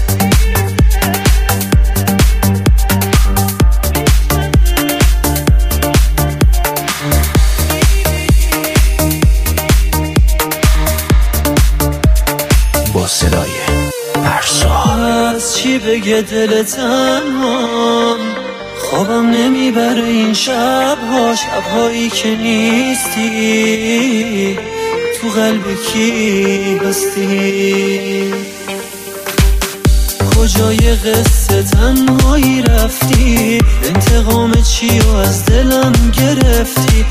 با صدای فرسا از چی بگه دل تنهام، خوابم نمیبره این شبها، شبهایی که نیستی، تو قلب کی هستی؟ کجای قصه تنهایی رفتی؟ انتقام چی و از دلم گرفتی؟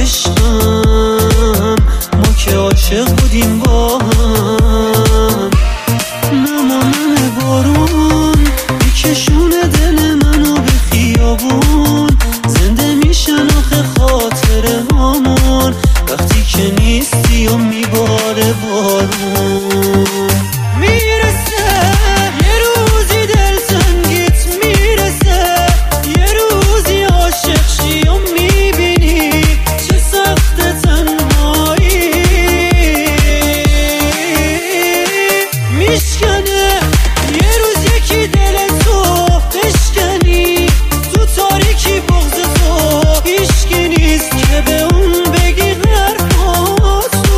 عشقم ما که عاشق بودیم با هم، نمانم بارون میکشونه دل منو به خیابون، زنده میشن آخه خاطره هامون وقتی که نیستی و میباره بارون. میرسه یه روزی دلتنگیت میرسه، یه روزی عاشق شی و میبینی چه سخت تنهایی، میشکنه یه روز یکی دل تو بشکنی، تو تاریکی بغض تو هیچکی نیست که به اون بگی حرفاتو.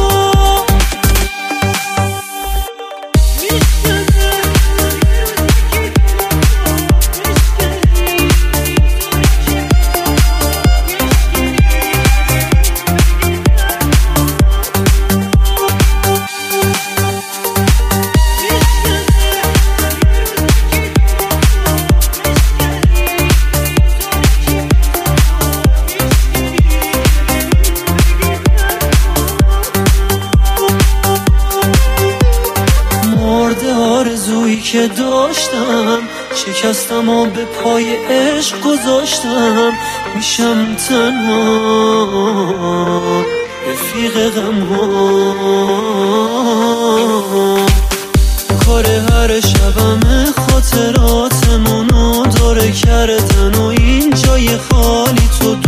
آرزویی که داشتم شکستم و به پای عشق گذاشتم، میشم تنها رفیق غم‌ها، کار هر شبم خاطراتمونو داره کردن و این جای خالی تو